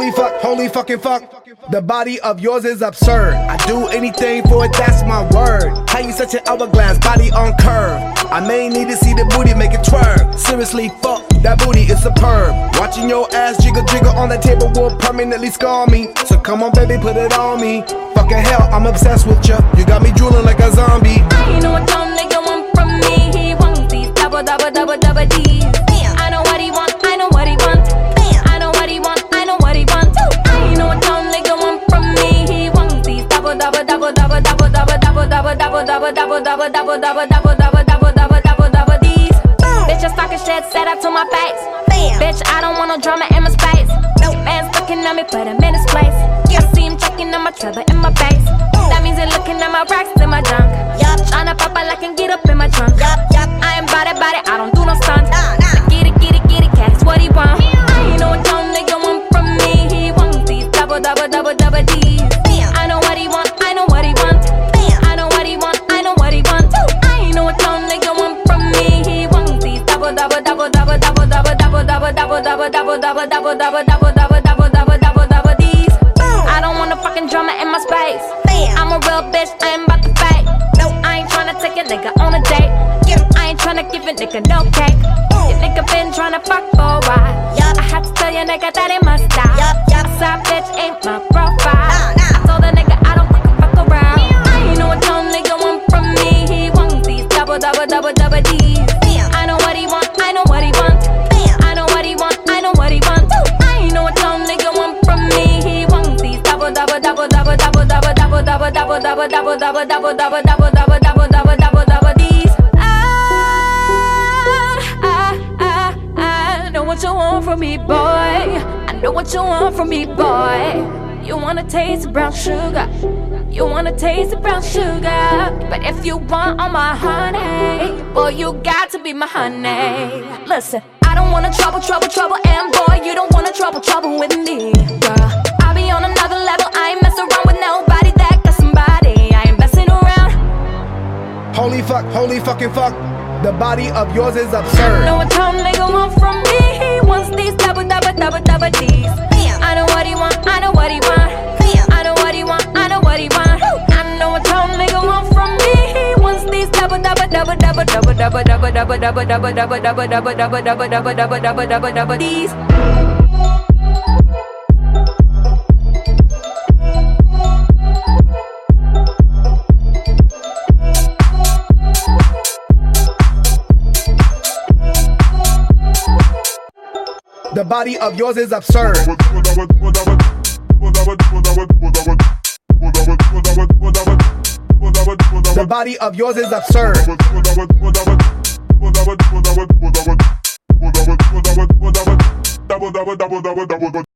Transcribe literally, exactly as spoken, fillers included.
Holy fuck, holy fucking fuck. The body of yours is absurd. I do anything for it, that's my word. How you such an hourglass, body on curve? I may need to see the booty make it twerk. Seriously, fuck, that booty is superb. Watching your ass jiggle jiggle on the table will permanently scar me. So come on baby, put it on me. Fucking hell, I'm obsessed with ya. You got me drooling like a zombie. I know what dumb nigga want from me. He wants these double, double, double, double D's. I know what he want, I know what he want. I know what he want, I know what he want. I know what dumb nigga want from me. He wants these double, double, double, double, double, double, double, double, double, double, double, double, double, double, double, double, double, double, double, double D's. Bitch, I'm talking shit, set up to my face. Bitch, I don't want no drama in my space. Man's looking at me, put him in his place. I see him checking on my trailer in my base. That means he looking at my racks in my junk. Tryna pop out like and get up in my trunk. I ain't bout it, bout it, I don't do no stunts. Get it, get it, get it, catch what he want. I know what dumb nigga want from me. He wants these double, double, double, double D's. I know what he want, I know what he want. I know what he want, I know what he want. I know what dumb nigga want from me. He wants these double, double, double, double, double, double, double, double, double, double, double, double, double, double, double, double, double, double, double, double D's. I don't want no fucking drama in my space. I'm a real bitch, I ain't about to fake. I ain't tryna take a nigga on a date. I ain't tryna give a nigga no cake. Your nigga been tryna fuck for a while. I had to tell your nigga that it must stop. A side bitch ain't my profile. I told the nigga I don't fucking fuck around. I know what dumb nigga want from me. He wants these double, double, double, double D's. I know what he want, I know what he want. I know what he want, I know what he want. I know what dumb nigga want from me. He wants these double, double, double, double, double, double, double, double, double, double, double, double, double, double, double, double, double, double, double, double D's. I, I, I, I know what you want from me, boy. I know what you want from me, boy. You wanna taste the brown sugar. You wanna taste the brown sugar. But if you want all my honey, boy, you got to be my honey. Listen, I don't wanna trouble, trouble, trouble, and boy, you don't wanna trouble, trouble with me, girl. I'll be on another level. I ain't mess around with nobody that got somebody. I ain't messing around. Holy fuck, holy fucking fuck. The body of yours is absurd. I know what dumb nigga want from me. He wants these double, double, double, double D's. I know what he want, I know what he want. I know what he want, I know what he want. I know what dumb nigga want from me. He wants these double, double, double, double, double, double, double, double, double, double, double, double, double, double, double, double, double, double, double, double D's. The body of yours is absurd. The body of yours is absurd.